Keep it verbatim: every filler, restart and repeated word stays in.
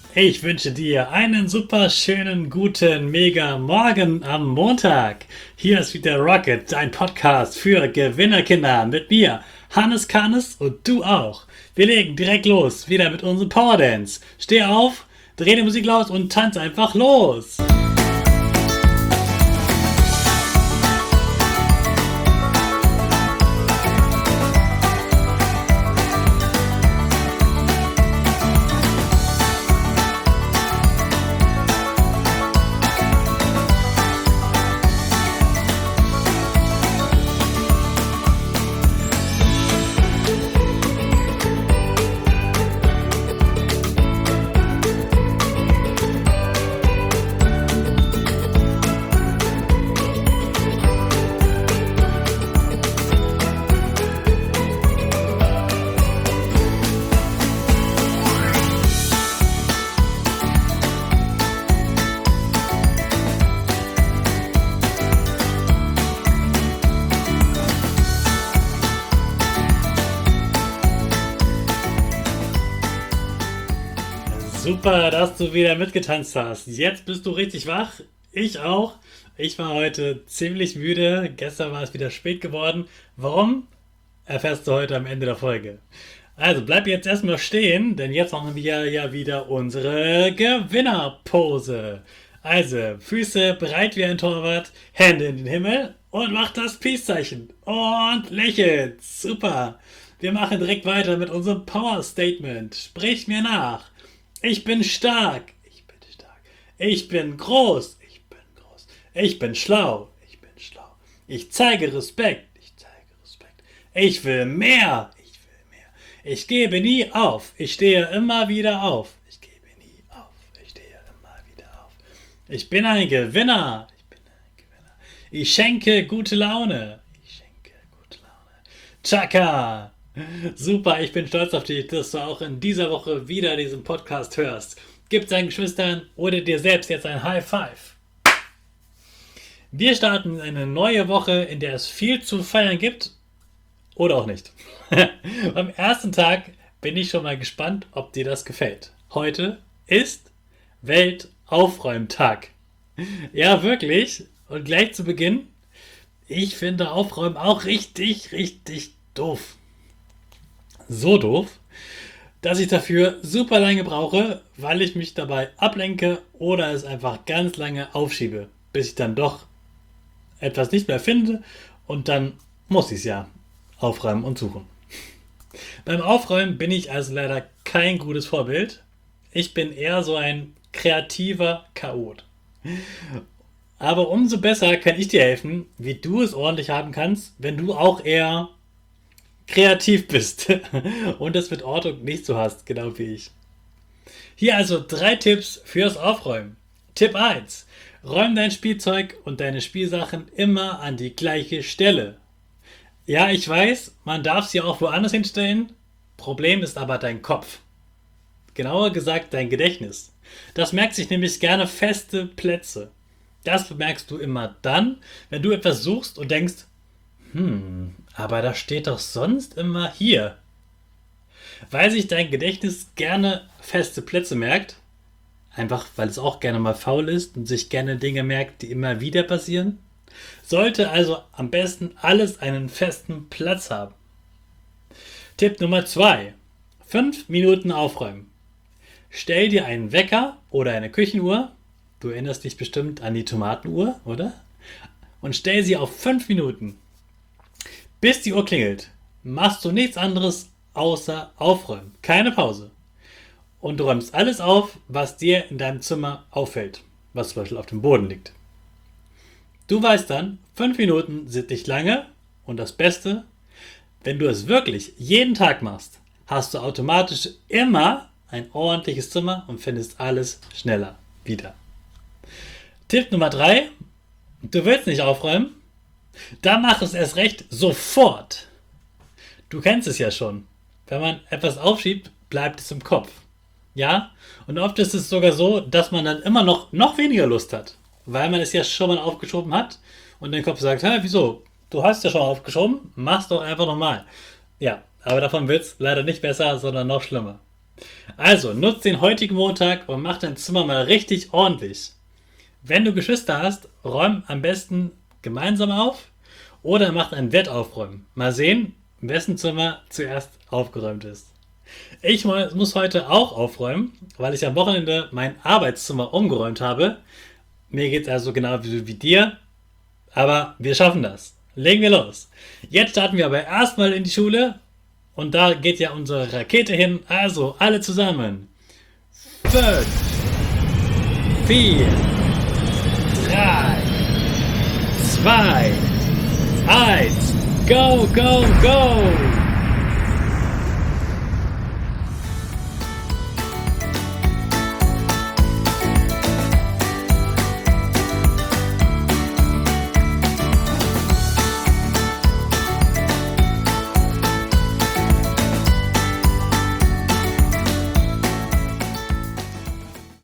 Ich wünsche dir einen super schönen, guten, mega Morgen am Montag. Hier ist wieder Rocket, dein Podcast für Gewinnerkinder mit mir, Hannes Kannes und du auch. Wir legen direkt los, wieder mit unserem Power Dance. Steh auf, dreh die Musik laut und tanz einfach los. Super, dass du wieder mitgetanzt hast. Jetzt bist du richtig wach. Ich auch. Ich war heute ziemlich müde. Gestern war es wieder spät geworden. Warum? Erfährst du heute am Ende der Folge. Also bleib jetzt erstmal stehen, denn jetzt machen wir ja wieder unsere Gewinnerpose. Also Füße bereit wie ein Torwart, Hände in den Himmel und mach das Peace-Zeichen. Und lächelt. Super. Wir machen direkt weiter mit unserem Power-Statement. Sprich mir nach. Ich bin stark. Ich bin stark. Ich bin groß. Ich bin groß. Ich bin schlau. Ich bin schlau. Ich zeige Respekt. Ich zeige Respekt. Ich will mehr. Ich will mehr. Ich gebe nie auf. Ich stehe immer wieder auf. Ich gebe nie auf. Ich stehe immer wieder auf. Ich bin ein Gewinner. Ich bin ein Gewinner. Ich schenke gute Laune. Ich schenke gute Laune. Chaka. Super, ich bin stolz auf dich, dass du auch in dieser Woche wieder diesen Podcast hörst. Gib deinen Geschwistern oder dir selbst jetzt ein High Five. Wir starten in eine neue Woche, in der es viel zu feiern gibt oder auch nicht. Am ersten Tag bin ich schon mal gespannt, ob dir das gefällt. Heute ist Weltaufräumtag. Ja, wirklich. Und gleich zu Beginn, ich finde Aufräumen auch richtig, richtig doof. So doof, dass ich dafür super lange brauche, weil ich mich dabei ablenke oder es einfach ganz lange aufschiebe, bis ich dann doch etwas nicht mehr finde und dann muss ich es ja aufräumen und suchen. Beim Aufräumen bin ich also leider kein gutes Vorbild. Ich bin eher so ein kreativer Chaot. Aber umso besser kann ich dir helfen, wie du es ordentlich haben kannst, wenn du auch eher kreativ bist und es mit Ordnung nicht so hast, genau wie ich. Hier also drei Tipps fürs Aufräumen. Tipp eins. Räum dein Spielzeug und deine Spielsachen immer an die gleiche Stelle. Ja, ich weiß, man darf sie auch woanders hinstellen. Problem ist aber dein Kopf. Genauer gesagt dein Gedächtnis. Das merkt sich nämlich gerne feste Plätze. Das bemerkst du immer dann, wenn du etwas suchst und denkst, hm, aber das steht doch sonst immer hier. Weil sich dein Gedächtnis gerne feste Plätze merkt, einfach weil es auch gerne mal faul ist und sich gerne Dinge merkt, die immer wieder passieren, sollte also am besten alles einen festen Platz haben. Tipp Nummer zwei. Fünf Minuten aufräumen. Stell dir einen Wecker oder eine Küchenuhr, du erinnerst dich bestimmt an die Tomatenuhr, oder? Und stell sie auf fünf Minuten. Bis die Uhr klingelt, machst du nichts anderes außer aufräumen. Keine Pause. Und du räumst alles auf, was dir in deinem Zimmer auffällt, was zum Beispiel auf dem Boden liegt. Du weißt dann, fünf Minuten sind nicht lange und das Beste, wenn du es wirklich jeden Tag machst, hast du automatisch immer ein ordentliches Zimmer und findest alles schneller wieder. Tipp Nummer drei. Du willst nicht aufräumen? Dann mach es erst recht sofort. Du kennst es ja schon. Wenn man etwas aufschiebt, bleibt es im Kopf. Ja? Und oft ist es sogar so, dass man dann immer noch, noch weniger Lust hat. Weil man es ja schon mal aufgeschoben hat und dein Kopf sagt, hä, wieso? Du hast ja schon aufgeschoben, mach's doch einfach nochmal. Ja, aber davon wird es leider nicht besser, sondern noch schlimmer. Also, nutzt den heutigen Montag und mach dein Zimmer mal richtig ordentlich. Wenn du Geschwister hast, räum am besten gemeinsam auf oder macht ein Wettaufräumen. Mal sehen, wessen Zimmer zuerst aufgeräumt ist. Ich muss heute auch aufräumen, weil ich am Wochenende mein Arbeitszimmer umgeräumt habe. Mir geht es also genau wie, wie dir, aber wir schaffen das. Legen wir los. Jetzt starten wir aber erstmal in die Schule und da geht ja unsere Rakete hin. Also alle zusammen. Fünf, vier, drei, zwei, eins, go, go, go!